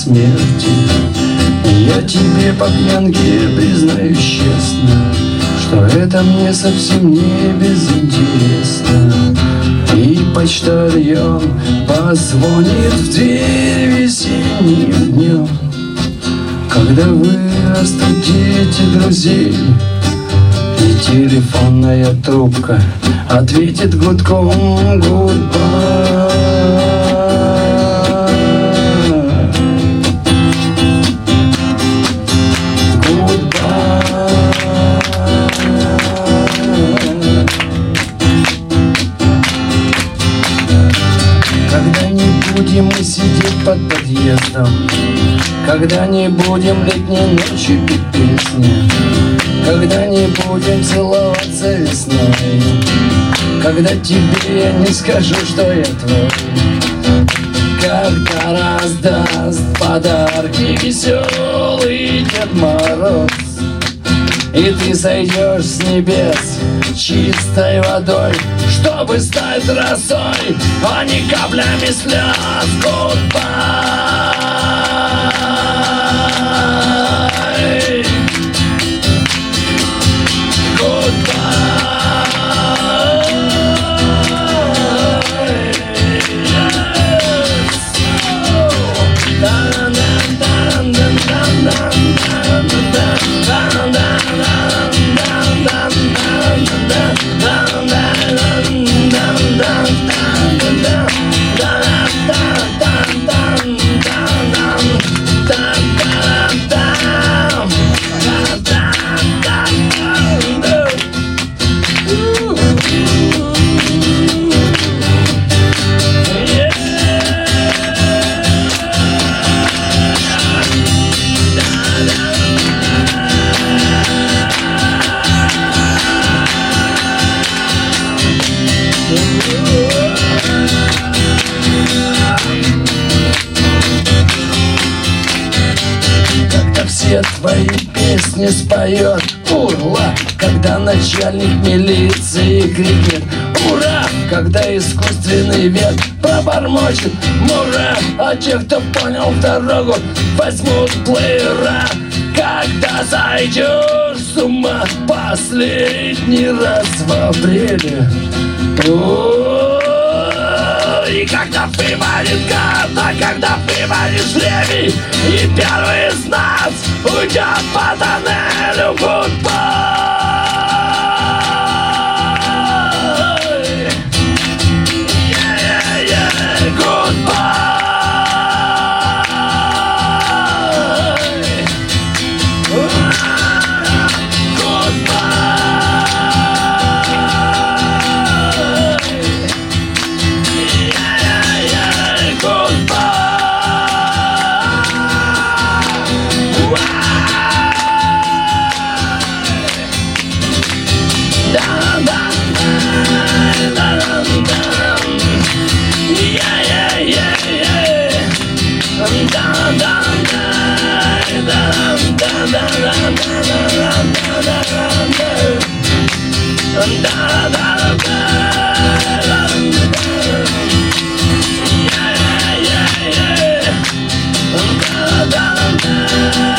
смерти. Я тебе по пьянке признаюсь честно, что это мне совсем не безинтересно. И почтальон позвонит в дверь весенним днем, когда вырастут дети друзей, и телефонная трубка ответит гудком goodbye. Когда не будем мы сидеть под подъездом, когда не будем летней ночью петь песни, когда не будем целоваться весной, когда тебе я не скажу, что я твой, когда раздаст подарки веселый Дед Мороз, и ты сойдешь с небес чистой водой, чтобы стать росой, а не каплями слез. Goodbye. Все твои песни споет ура, когда начальник милиции крикнет ура, когда искусственный ветер пробормочет мура, а те, кто понял дорогу, возьмут плеера. Когда зайдешь с ума последний раз в апреле, и когда выманит гад, а когда выманишь левий, и первый из нас уйдет по тоннелю. Goodbye. Goodbye.